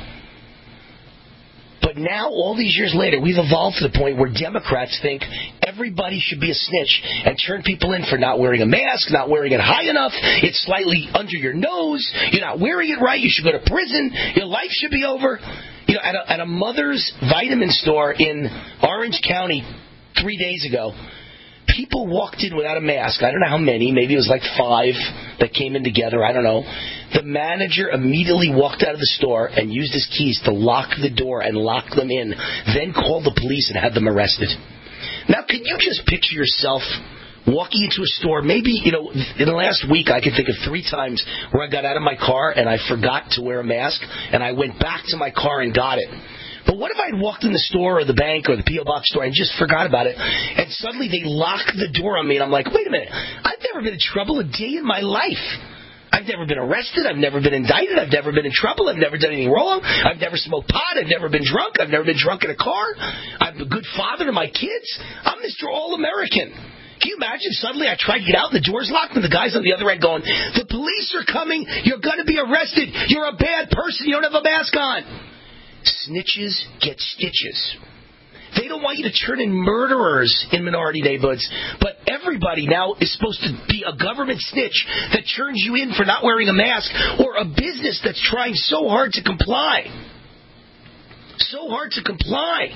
But now, all these years later, we've evolved to the point where Democrats think everybody should be a snitch and turn people in for not wearing a mask, not wearing it high enough, it's slightly under your nose, you're not wearing it right, you should go to prison, your life should be over. You know, at a Mother's vitamin store in Orange County 3 days ago, people walked in without a mask. I don't know how many. Maybe it was like 5 that came in together. I don't know. The manager immediately walked out of the store and used his keys to lock the door and lock them in, then called the police and had them arrested. Now, can you just picture yourself walking into a store? Maybe, in the last week I could think of 3 times where I got out of my car and I forgot to wear a mask, and I went back to my car and got it. But what if I'd walked in the store or the bank or the P.O. Box store and just forgot about it, and suddenly they locked the door on me, and I'm like, wait a minute, I've never been in trouble a day in my life. I've never been arrested. I've never been indicted. I've never been in trouble. I've never done anything wrong. I've never smoked pot. I've never been drunk. I've never been drunk in a car. I'm a good father to my kids. I'm Mr. All-American. Can you imagine suddenly I try to get out and the door's locked and the guy's on the other end going, the police are coming. You're going to be arrested. You're a bad person. You don't have a mask on. Snitches get stitches. They don't want you to turn in murderers in minority neighborhoods, but everybody now is supposed to be a government snitch that turns you in for not wearing a mask, or a business that's trying so hard to comply. So hard to comply.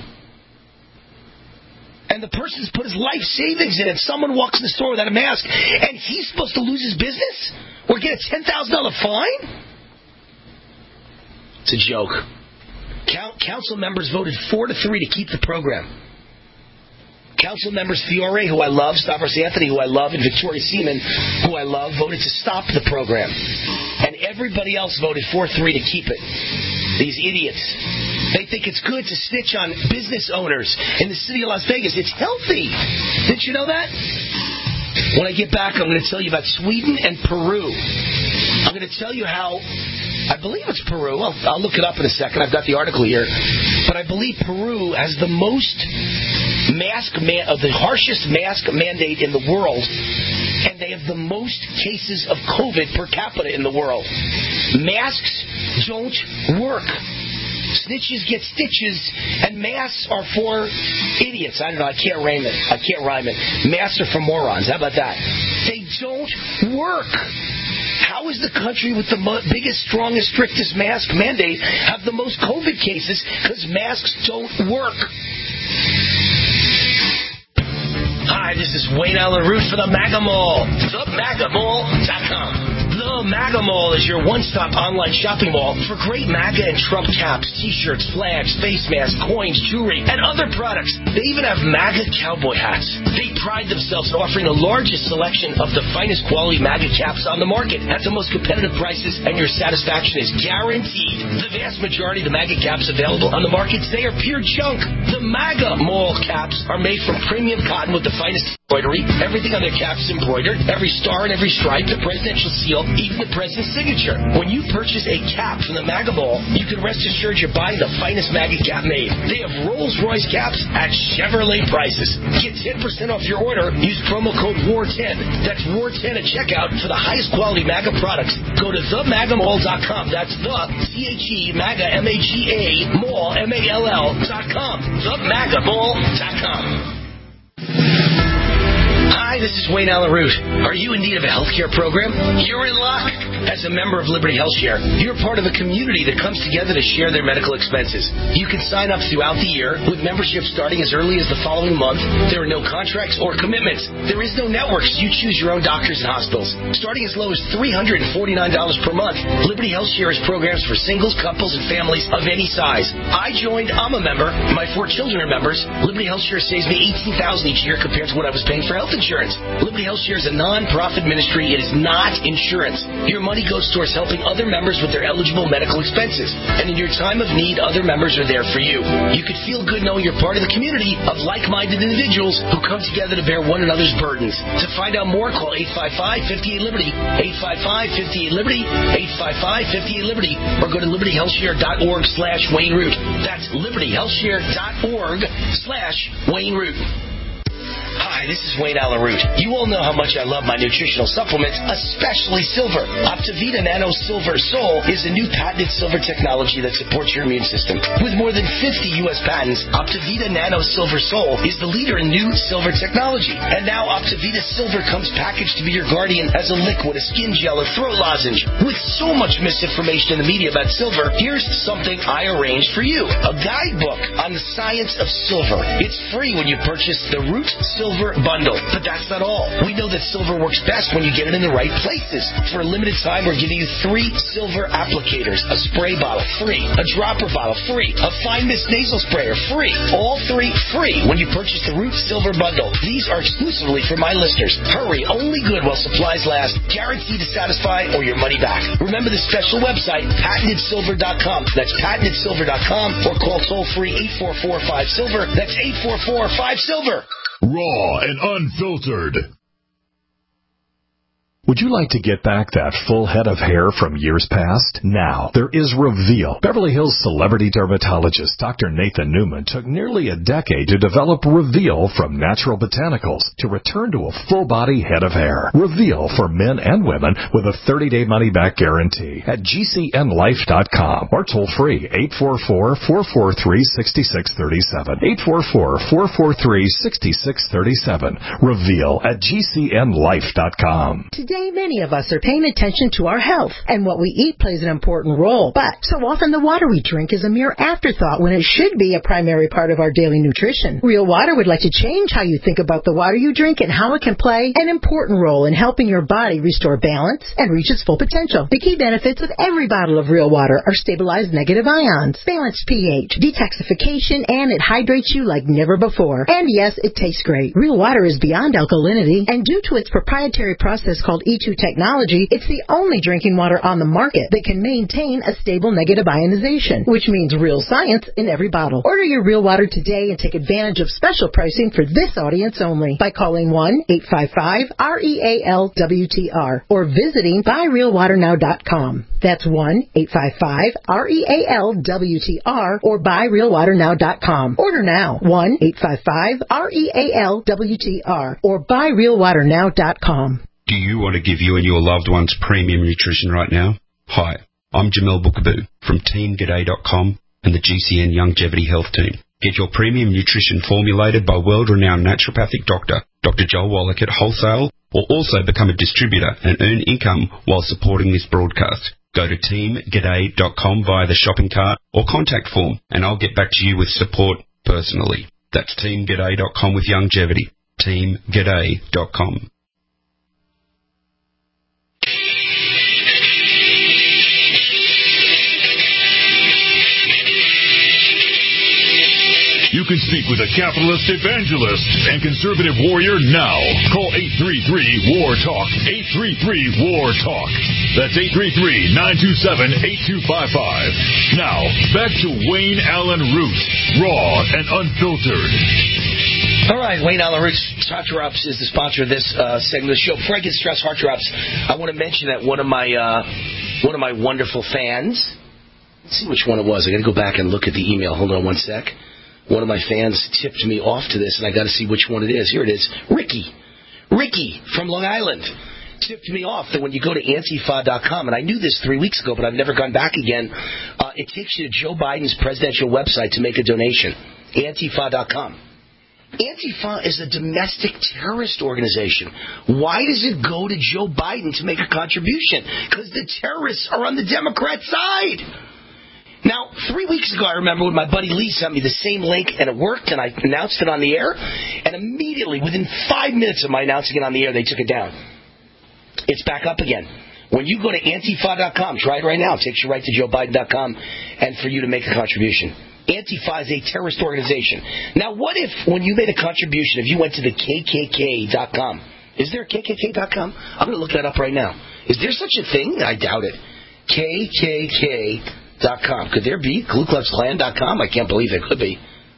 And the person's put his life savings in it. Someone walks in the store without a mask, and he's supposed to lose his business or get a $10,000 fine? It's a joke. Council members voted 4-3 to keep the program. Council members Fiore, who I love, Stavros Anthony, who I love, and Victoria Seaman, who I love, voted to stop the program. And everybody else voted 4-3 to keep it. These idiots. They think it's good to snitch on business owners in the city of Las Vegas. It's healthy. Didn't you know that? When I get back, I'm going to tell you about Sweden and Peru. I'm going to tell you how, I believe it's Peru. I'll look it up in a second. I've got the article here. But I believe Peru has the most the harshest mask mandate in the world. And they have the most cases of COVID per capita in the world. Masks don't work. Snitches get stitches, and masks are for idiots. I don't know. I can't rhyme it. Masks are for morons. How about that? They don't work. How is the country with the biggest, strongest, strictest mask mandate have the most COVID cases? Because masks don't work. Hi, this is Wayne Allen Root for the MAGA Mall. TheMAGAMall.com. The MAGA Mall is your one-stop online shopping mall for great MAGA and Trump caps, t-shirts, flags, face masks, coins, jewelry, and other products. They even have MAGA cowboy hats. They pride themselves in offering the largest selection of the finest quality MAGA caps on the market at the most competitive prices, and your satisfaction is guaranteed. The vast majority of the MAGA caps available on the market today are pure junk. The MAGA Mall caps are made from premium cotton with the finest embroidery. Everything on their caps is embroidered. Every star and every stripe, the presidential seal, even the president's signature. When you purchase a cap from the MAGA Mall, you can rest assured you're buying the finest MAGA cap made. They have Rolls-Royce caps at Chevrolet prices. Get 10% off your order. Use promo code WAR10. That's WAR10 at checkout for the highest quality MAGA products. Go to TheMAGAMall.com. That's the THE MAGA MAGA Mall MALL.com. TheMAGAMall.com. Hi, this is Wayne Allen Root. Are you in need of a healthcare program? You're in luck. As a member of Liberty HealthShare, you're part of a community that comes together to share their medical expenses. You can sign up throughout the year with membership starting as early as the following month. There are no contracts or commitments. There is no networks. You choose your own doctors and hospitals. Starting as low as $349 per month, Liberty HealthShare has programs for singles, couples, and families of any size. I joined. I'm a member. My 4 children are members. Liberty HealthShare saves me $18,000 each year compared to what I was paying for health insurance. Liberty HealthShare is a non-profit ministry. It is not insurance. Your money goes towards helping other members with their eligible medical expenses. And in your time of need, other members are there for you. You could feel good knowing you're part of the community of like-minded individuals who come together to bear one another's burdens. To find out more, call 855-58-LIBERTY, 855-58-LIBERTY, 855-58-LIBERTY, or go to libertyhealthshare.org/Wayne Root. That's libertyhealthshare.org/Wayne Root. Hi, this is Wayne Allen Root. You all know how much I love my nutritional supplements, especially silver. Optivita Nano Silver Sol is a new patented silver technology that supports your immune system. With more than 50 U.S. patents, Optivita Nano Silver Sol is the leader in new silver technology. And now Optivita Silver comes packaged to be your guardian as a liquid, a skin gel, a throat lozenge. With so much misinformation in the media about silver, here's something I arranged for you. A guidebook on the science of silver. It's free when you purchase the Root Silver Bundle. But that's not all. We know that silver works best when you get it in the right places. For a limited time, we're giving you 3 silver applicators. A spray bottle, free. A dropper bottle, free. A fine mist nasal sprayer, free. All 3 free when you purchase the Root Silver Bundle. These are exclusively for my listeners. Hurry, only good while supplies last. Guaranteed to satisfy or your money back. Remember the special website, patentedsilver.com. That's patentedsilver.com, or call toll-free 844-5-SILVER. That's 844-5-SILVER. Raw and unfiltered. Would you like to get back that full head of hair from years past? Now, there is Reveal. Beverly Hills celebrity dermatologist Dr. Nathan Newman took nearly a decade to develop Reveal from natural botanicals to return to a full-body head of hair. Reveal for men and women with a 30-day money-back guarantee at GCNlife.com or toll free 844-443-6637. 844-443-6637. Reveal at GCNlife.com. Today, many of us are paying attention to our health, and what we eat plays an important role. But so often the water we drink is a mere afterthought when it should be a primary part of our daily nutrition. Real Water would like to change how you think about the water you drink and how it can play an important role in helping your body restore balance and reach its full potential. The key benefits of every bottle of Real Water are stabilized negative ions, balanced pH, detoxification, and it hydrates you like never before. And yes, it tastes great. Real Water is beyond alkalinity, and due to its proprietary process called E2 technology, it's the only drinking water on the market that can maintain a stable negative ionization, which means real science in every bottle. Order your Real Water today and take advantage of special pricing for this audience only by calling 1-855-REALWTR or visiting buyrealwaternow.com. That's 1-855-REALWTR or buyrealwaternow.com. Order now. 1-855-REALWTR or buyrealwaternow.com. Do you want to give you and your loved ones premium nutrition right now? Hi, I'm Jamel Bookaboo from TeamGaday.com and the GCN Longevity Health Team. Get your premium nutrition formulated by world-renowned naturopathic doctor, Dr. Joel Wallach at wholesale, or also become a distributor and earn income while supporting this broadcast. Go to TeamGaday.com via the shopping cart or contact form, and I'll get back to you with support personally. That's TeamGaday.com with longevity. TeamGaday.com. You can speak with a capitalist evangelist and conservative warrior now. Call 833-WAR-TALK. 833-WAR-TALK. That's 833-927-8255. Now, back to Wayne Allen Root, raw and unfiltered. All right, Wayne Allen Root, Heart Drops is the sponsor of this segment of the show. Before I get stressed, Heart Drops, I want to mention that one of my wonderful fans, let's see which one it was. I got to go back and look at the email. Hold on one sec. One of my fans tipped me off to this, and I got to see which one it is. Here it is. Ricky from Long Island tipped me off that when you go to Antifa.com, and I knew this 3 weeks ago, but I've never gone back again, it takes you to Joe Biden's presidential website to make a donation. Antifa.com. Antifa is a domestic terrorist organization. Why does it go to Joe Biden to make a contribution? Because the terrorists are on the Democrat side. Now, 3 weeks ago, I remember when my buddy Lee sent me the same link, and it worked, and I announced it on the air, and immediately, within 5 minutes of my announcing it on the air, they took it down. It's back up again. When you go to Antifa.com, try it right now. It takes you right to JoeBiden.com, and for you to make a contribution. Antifa is a terrorist organization. Now, what if, when you made a contribution, if you went to the KKK.com, is there a KKK.com? I'm going to look that up right now. Is there such a thing? I doubt it. KKK.com. Could there be? KluKluxKlan.com? I can't believe it could be.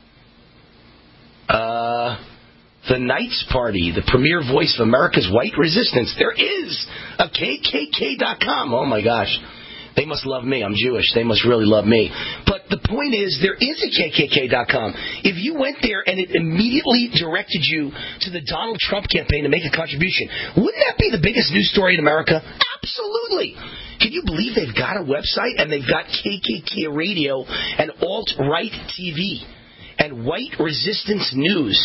The Knights Party, the premier voice of America's white resistance. There is a KKK.com. Oh, my gosh. They must love me. I'm Jewish. They must really love me. But the point is, there is a KKK.com. If you went there and it immediately directed you to the Donald Trump campaign to make a contribution, wouldn't that be the biggest news story in America? Absolutely. Can you believe they've got a website and they've got KKK radio and alt-right TV and white resistance news?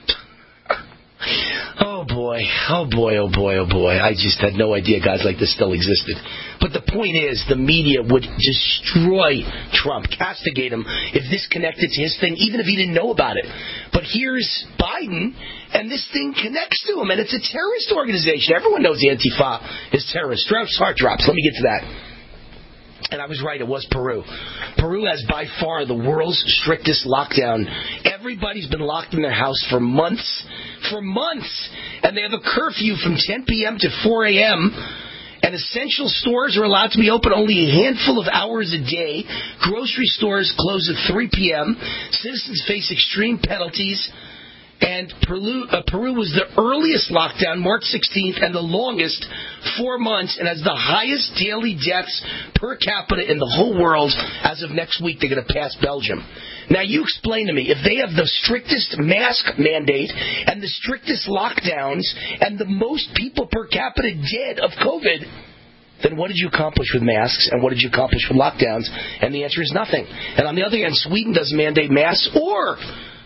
Oh boy. I just had no idea guys like this still existed. But the point is, the media would destroy Trump, castigate him if this connected to his thing, even if he didn't know about it. But here's Biden, and this thing connects to him, and it's a terrorist organization. Everyone knows the Antifa is terrorist. Heart Drops. Let me get to that. And I was right, it was Peru. Peru has by far the world's strictest lockdown. Everybody's been locked in their house for months. And they have a curfew from 10 p.m. to 4 a.m., and essential stores are allowed to be open only a handful of hours a day. Grocery stores close at 3 p.m. Citizens face extreme penalties. And Peru was the earliest lockdown, March 16th, and the longest, 4 months, and has the highest daily deaths per capita in the whole world. As of next week, they're going to pass Belgium. Now, you explain to me, if they have the strictest mask mandate and the strictest lockdowns and the most people per capita dead of COVID, then what did you accomplish with masks and what did you accomplish with lockdowns? And the answer is nothing. And on the other hand, Sweden doesn't mandate masks or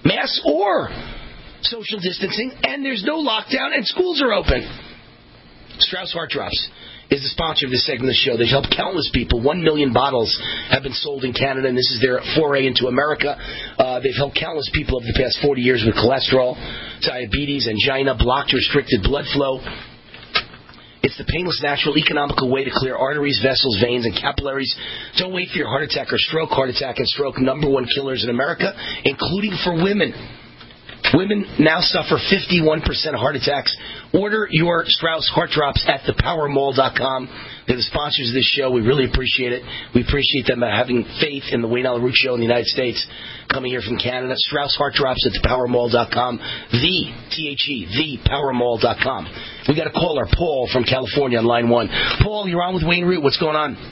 social distancing, and there's no lockdown, and schools are open. Strauss Heart Drops is the sponsor of this segment of the show. They've helped countless people. 1 million bottles have been sold in Canada, and this is their foray into America. They've helped countless people over the past 40 years with cholesterol, diabetes, angina, blocked, restricted blood flow. It's the painless, natural, economical way to clear arteries, vessels, veins, and capillaries. Don't wait for your heart attack or stroke. Heart attack and stroke, #1 killers in America, including for women. Women now suffer 51% of heart attacks. Order your Strauss Heart Drops at thepowermall.com. They're the sponsors of this show. We really appreciate it. We appreciate them having faith in the Wayne Allyn Root Show in the United States, coming here from Canada. Strauss Heart Drops at thepowermall.com. thepowermall.com. We got a caller, Paul from California on line 1. Paul, you're on with Wayne Root. What's going on?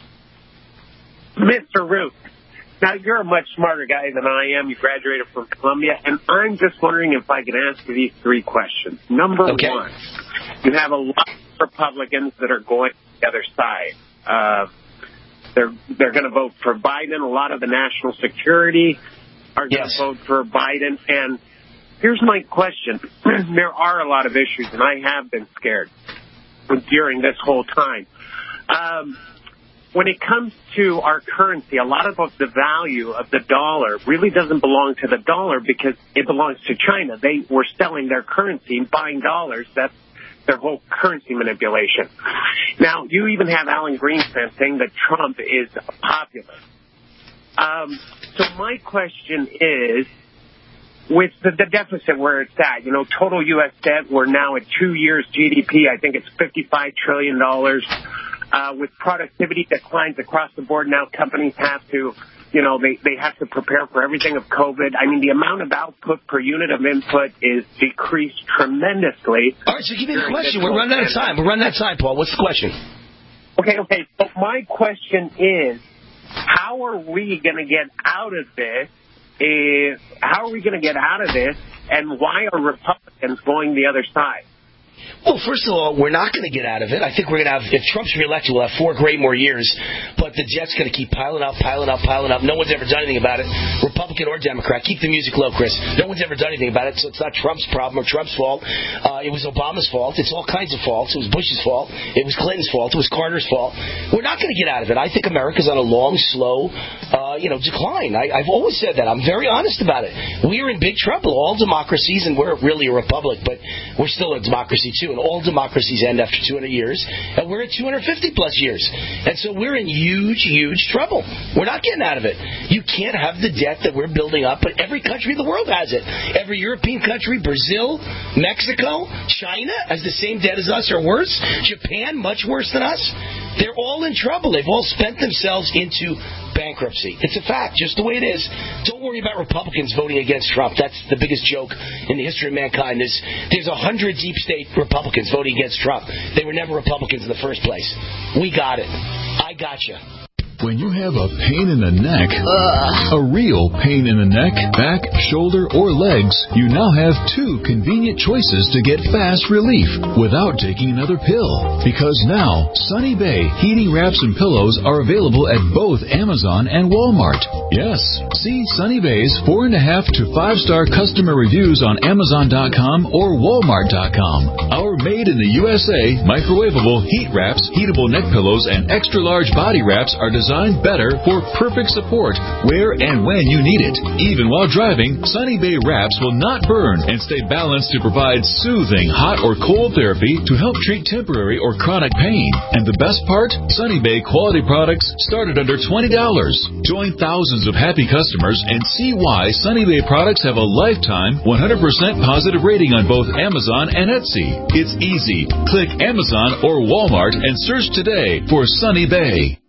Mr. Root. Now, you're a much smarter guy than I am. You graduated from Columbia, and I'm just wondering if I can ask you these 3 questions. Number 1, you have a lot of Republicans that are going to the other side. They're going to vote for Biden. A lot of the national security are going to vote for Biden. And here's my question. There are a lot of issues, and I have been scared during this whole time. When it comes to our currency, a lot of the value of the dollar really doesn't belong to the dollar because it belongs to China. They were selling their currency and buying dollars. That's their whole currency manipulation. Now, you even have Alan Greenspan saying that Trump is popular. So my question is, with the deficit where it's at, total U.S. debt, we're now at 2 years GDP. I think it's $55 trillion. With productivity declines across the board, now companies have to, they have to prepare for everything of COVID. I mean, the amount of output per unit of input is decreased tremendously. All right, so give me the question. We're running out of time. Paul. What's the question? Okay. So my question is, how are we going to get out of this? And why are Republicans going the other side? Well, first of all, we're not going to get out of it. I think we're going to have, if Trump's reelected, we'll have 4 great more years. But the debt's going to keep piling up. No one's ever done anything about it, Republican or Democrat. Keep the music low, Chris. No one's ever done anything about it, so it's not Trump's problem or Trump's fault. It was Obama's fault. It's all kinds of faults. It was Bush's fault. It was Clinton's fault. It was Carter's fault. We're not going to get out of it. I think America's on a long, slow, decline. I've always said that. I'm very honest about it. We're in big trouble. All democracies, and we're really a republic, but we're still a democracy too. And all democracies end after 200 years, and we're at 250-plus years. And so we're in huge, huge trouble. We're not getting out of it. You can't have the debt that we're building up, but every country in the world has it. Every European country, Brazil, Mexico, China has the same debt as us or worse. Japan, much worse than us. They're all in trouble. They've all spent themselves into bankruptcy. It's a fact, just the way it is. Don't worry about Republicans voting against Trump. That's the biggest joke in the history of mankind. There's 100 deep state Republicans voting against Trump. They were never Republicans in the first place. We got it. I got you. When you have a pain in the neck, a real pain in the neck, back, shoulder, or legs, you now have 2 convenient choices to get fast relief without taking another pill. Because now, Sunny Bay heating wraps and pillows are available at both Amazon and Walmart. Yes, see Sunny Bay's 4.5 to 5-star customer reviews on Amazon.com or Walmart.com. Our made in the USA microwavable heat wraps, heatable neck pillows, and extra large body wraps are designed better for perfect support where and when you need it. Even while driving, Sunny Bay wraps will not burn and stay balanced to provide soothing hot or cold therapy to help treat temporary or chronic pain. And the best part? Sunny Bay quality products start at under $20. Join thousands of happy customers and see why Sunny Bay products have a lifetime 100% positive rating on both Amazon and Etsy. It's easy. Click Amazon or Walmart and search today for Sunny Bay.